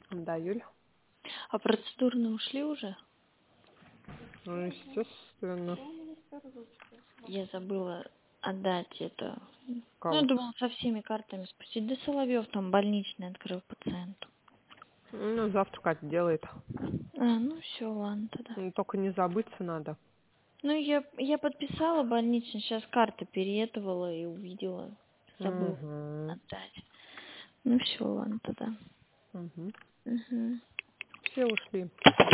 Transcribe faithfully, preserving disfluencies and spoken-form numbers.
Да, Юль. А процедурные ушли уже? Ну, естественно. Я забыла отдать это. Ну, я Кого? думала со всеми картами спустить. Да Соловьев там больничный открыл пациенту. Ну, завтра Катя делает. А, ну все, ладно тогда. Ну, только не забыться надо. Ну, я, я подписала больничный, сейчас карты переетывала и увидела. Забыла Угу. отдать. Ну все, ладно тогда. Угу. Угу. Все ушли.